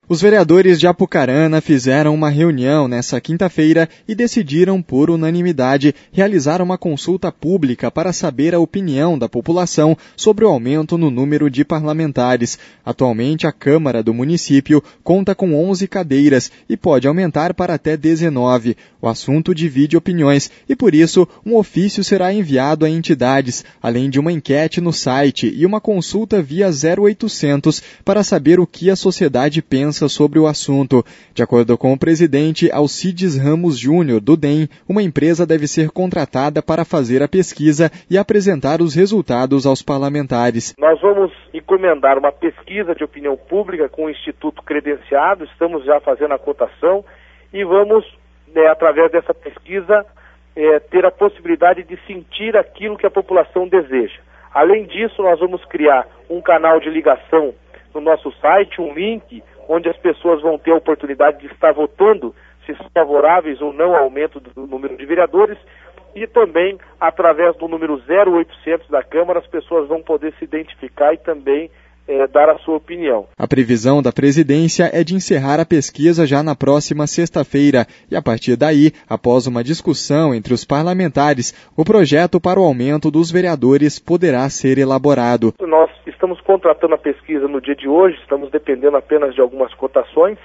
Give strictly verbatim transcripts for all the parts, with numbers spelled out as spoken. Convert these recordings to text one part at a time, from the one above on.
Os vereadores de Apucarana fizeram uma reunião nesta quinta-feira e decidiram, por unanimidade, realizar uma consulta pública para saber a opinião da população sobre o aumento no número de parlamentares. Atualmente, a Câmara do município conta com onze cadeiras e pode aumentar para até dezenove. O assunto divide opiniões e, por isso, um ofício será enviado a entidades, além de uma enquete no site e uma consulta via zero oitocentos para saber o que a sociedade pensa sobre o assunto. De acordo com o presidente Alcides Ramos Júnior, do D E M, uma empresa deve ser contratada para fazer a pesquisa e apresentar os resultados aos parlamentares. Nós vamos encomendar uma pesquisa de opinião pública com o Instituto credenciado, estamos já fazendo a cotação e vamos, né, através dessa pesquisa, é, ter a possibilidade de sentir aquilo que a população deseja. Além disso, nós vamos criar um canal de ligação no nosso site, um link onde as pessoas vão ter a oportunidade de estar votando se são favoráveis ou não ao aumento do número de vereadores, e também, através do número zero oitocentos da Câmara, as pessoas vão poder se identificar e também é, dar a sua opinião. A previsão da presidência é de encerrar a pesquisa já na próxima sexta-feira e, a partir daí, após uma discussão entre os parlamentares, o projeto para o aumento dos vereadores poderá ser elaborado. Nós estamos contratando a pesquisa no dia de hoje, estamos dependendo apenas de algumas cotações.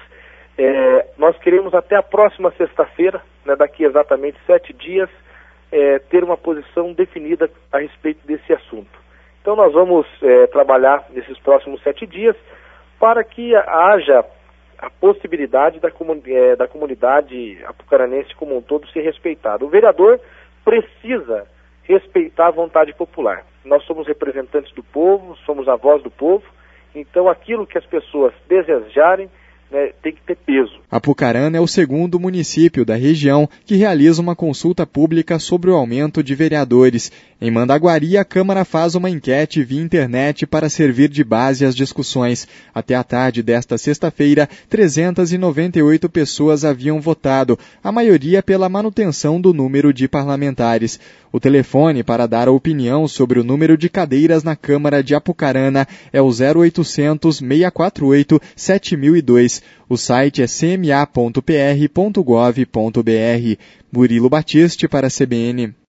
É, nós queremos até a próxima sexta-feira, né, daqui exatamente sete dias, é, ter uma posição definida a respeito desse assunto. Então nós vamos é, trabalhar nesses próximos sete dias para que haja a possibilidade da, comun é, da comunidade apucaranense como um todo ser respeitada. O vereador precisa respeitar a vontade popular. Nós somos representantes do povo, somos a voz do povo, então aquilo que as pessoas desejarem, né, tem que ter peso. Apucarana é o segundo município da região que realiza uma consulta pública sobre o aumento de vereadores. Em Mandaguari, a Câmara faz uma enquete via internet para servir de base às discussões. Até a tarde desta sexta-feira, trezentas e noventa e oito pessoas haviam votado, a maioria pela manutenção do número de parlamentares. O telefone para dar a opinião sobre o número de cadeiras na Câmara de Apucarana é o zero oitocentos, seis quatro oito, sete mil e dois. O site é c m a ponto p r ponto gov ponto b r. Murilo Batiste para a C B N.